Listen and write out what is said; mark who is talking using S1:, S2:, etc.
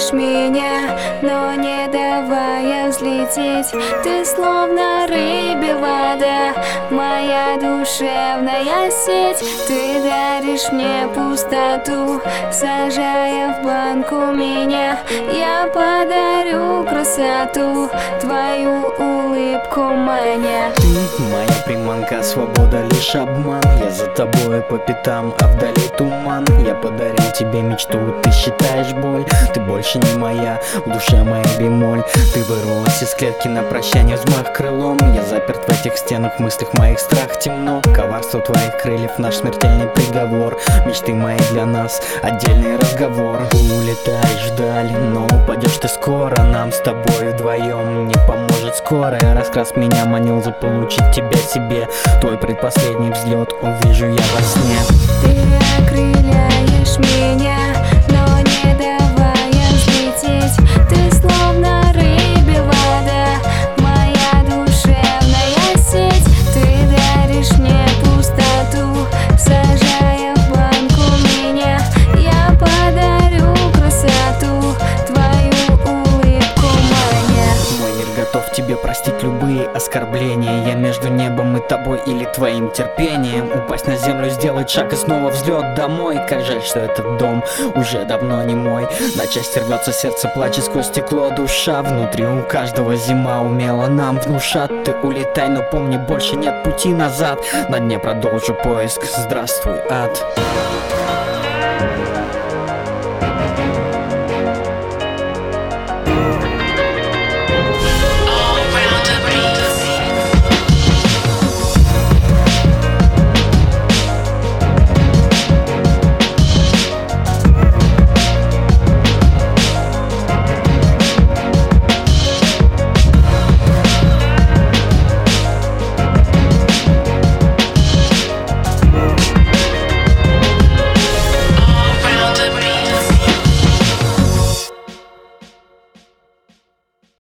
S1: Окрыляешь меня, но не давая взлететь. Ты словно рыбе вода, моя душевная сеть. Ты даришь мне пустоту, сажая в банку меня. Я подарю красоту, твою улыбку маня.
S2: Ты моя приманка, свобода лишь обман. Я за тобой по пятам, а вдали туман. Я подарил тебе мечту, ты считаешь боль. Ты больше не моя, в душе моя бемоль. Ты вырвалась из клетки на прощание, взмах крылом. Я заперт в этих стенах, в мыслях моих страх темно. Коварство твоих крыльев, наш смертельный приговор. Мечты мои для нас, отдельный разговор. Улетаешь вдаль, но упадешь ты скоро. Нам с тобой вдвоем не поможет скорая. Раскрас меня манил заполучить тебя себе. Твой предпоследний взлет увижу я во сне.
S1: Ты окрыляешь меня, но не давая взлететь. Ты словно рыбе вода, моя душевная сеть. Ты даришь мне пустоту, сажая в банку меня. Я подарю красоту, твою улыбку маня.
S2: Мой мир готов тебе простить любые оскорбления. Я между небом и тобой или твоим терпением. Упасть на землю, сделать шаг и снова взлет домой. Как жаль, что этот дом уже давно не мой. На части рвется сердце, плачет сквозь стекло душа. Внутри у каждого зима умело нам внушат. Ты улетай, но помни, больше нет пути назад. На дне продолжу поиск, здравствуй, ад.